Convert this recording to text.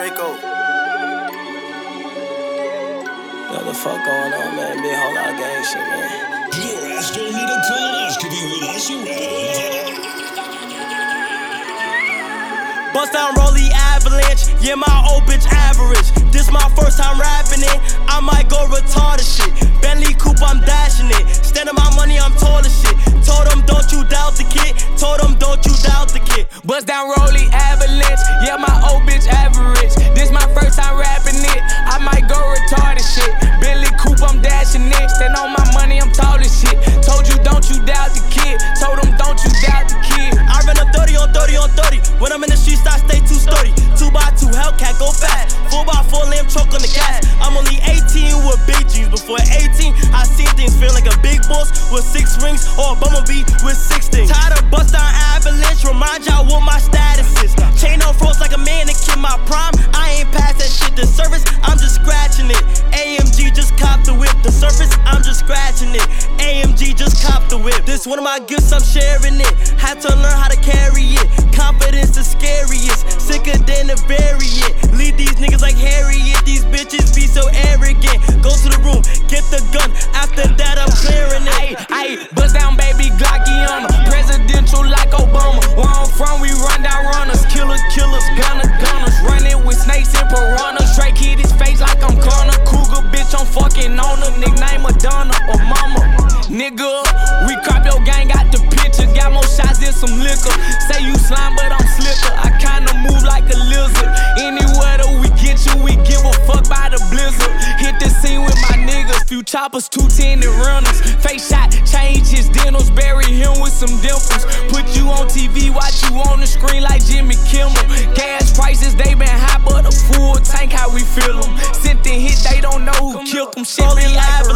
Draco. What the fuck going on, man? Big whole lot of gang shit, man. Your ass don't need a colonoscopy with us around. Bust down Rolly Avalanche, yeah, my old bitch average. This my first time rapping it, I might go retarded shit. Bentley coupe, I'm dashing it. Standing my money, I'm tall as shit. Told them, don't you doubt the kid. Told them, don't you doubt the kid. Bust down Rolly Avalanche, yeah, my old bitch average. This my first time rapping it, I might go retarded shit. Bentley coupe, I'm dashing it. Stand on my money, I'm tall as shit. Told you, don't you doubt the kid. Told them, don't you doubt the kid. I ran up 30 on 30 on 30. When I'm in the streets, I stay too sturdy. 2x2 Hellcat, go fast. 4x4 lamb choke on the gas. I'm only 18 with big G's. Before 18, I seen things feel like a big boss with 6 rings or a bumblebee with 6 things. Tired of bust down Avalanche, remind y'all what my status is. Chain on froze like a mannequin, my prime. I ain't past that shit. The surface, I'm just scratching it. AMG just copped the whip. The surface, I'm just scratching it. AMG just copped the whip. This one of my gifts, I'm sharing it. Had to learn how to carry it. Confidence the scariest, sicker than a variant. Lead these niggas like Harriet. These bitches be so arrogant. Go to the room, get the gun. After that, I'm clearing it. Ayy, bust down baby Glocky on her. Presidential like Obama. Where I'm from, we run down runners. Killers, gunners. Running with snakes and piranhas. Straight hit his face like I'm Connor. Cougar bitch, I'm fucking on her. Nickname Madonna or Mama. Nigga, we crop your gang, got the picture. Got more shots than some liquor. Say you slime, but I'm slicker. I kinda move like a lizard. Anywhere that we get you, we give a fuck by the blizzard. Hit the scene with my niggas. Few choppers, 210 and runners. Face shot, change his dentals. Bury him with some dimples. Put you on TV, watch you on the screen like Jimmy Kimmel. Gas prices, they been high, but a full tank, how we feel them. Sent the hit, they don't know who killed them. Shit been like a